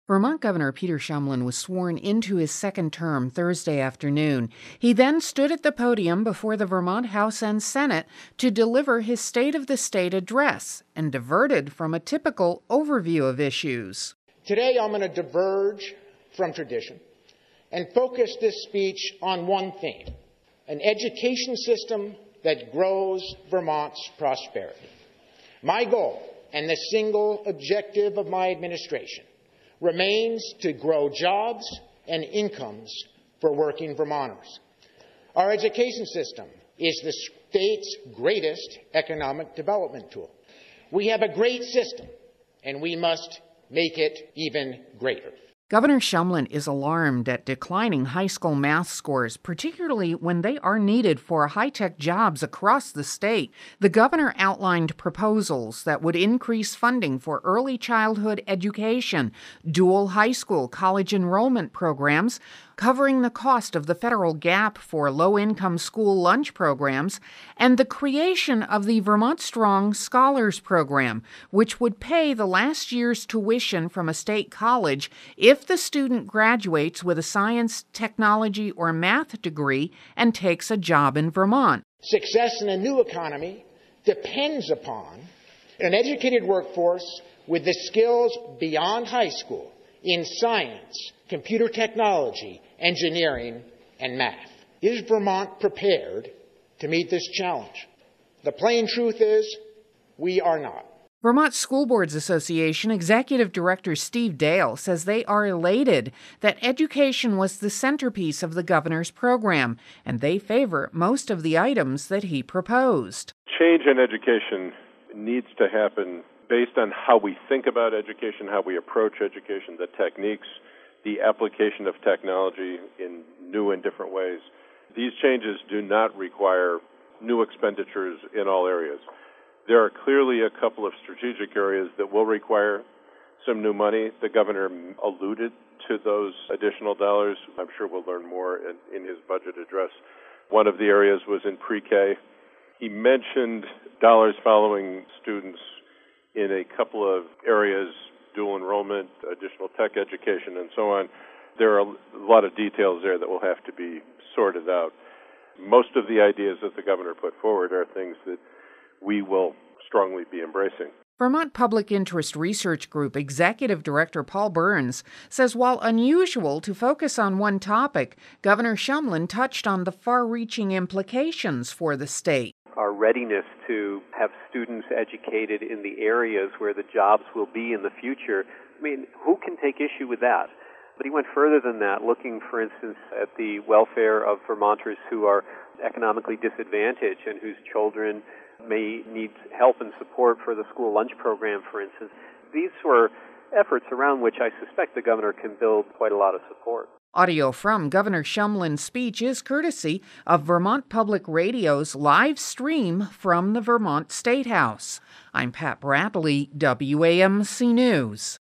Vermont Governor Peter Shumlin was sworn into his second term Thursday afternoon. He then stood at the podium before the Vermont House and Senate to deliver his State of the State address and diverted from a typical overview of issues. Today I'm going to diverge from tradition and focus this speech on one theme: an education system that grows Vermont's prosperity. My goal, and the single objective of my administration, remains to grow jobs and incomes for working Vermonters. Our education system is the state's greatest economic development tool. We have a great system, and we must make it even greater. Governor Shumlin is alarmed at declining high school math scores, particularly when they are needed for high-tech jobs across the state. The governor outlined proposals that would increase funding for early childhood education, dual high school college enrollment programs, covering the cost of the federal gap for low-income school lunch programs, and the creation of the Vermont Strong Scholars Program, which would pay the last year's tuition from a state college if the student graduates with a science, technology, or math degree and takes a job in Vermont. Success in a new economy depends upon an educated workforce with the skills beyond high school in science, computer technology, engineering, and math. Is Vermont prepared to meet this challenge? The plain truth is, we are not. Vermont School Boards Association Executive Director Steve Dale says they are elated that education was the centerpiece of the governor's program, and they favor most of the items that he proposed. Change in education needs to happen based on how we think about education, how we approach education, the techniques, the application of technology in new and different ways. These changes do not require new expenditures in all areas. There are clearly a couple of strategic areas that will require some new money. The governor alluded to those additional dollars. I'm sure we'll learn more in his budget address. One of the areas was in pre-K. He mentioned dollars following students in a couple of areas: dual enrollment, additional tech education, and so on. There are a lot of details there that will have to be sorted out. Most of the ideas that the governor put forward are things that we will strongly be embracing. Vermont Public Interest Research Group Executive Director Paul Burns says while unusual to focus on one topic, Governor Shumlin touched on the far-reaching implications for the state. Our readiness to have students educated in the areas where the jobs will be in the future. I mean, who can take issue with that? But he went further than that, looking, for instance, at the welfare of Vermonters who are economically disadvantaged and whose children may need help and support for the school lunch program, for instance. These were efforts around which I suspect the governor can build quite a lot of support. Audio from Governor Shumlin's speech is courtesy of Vermont Public Radio's live stream from the Vermont State House. I'm Pat Bradley, WAMC News.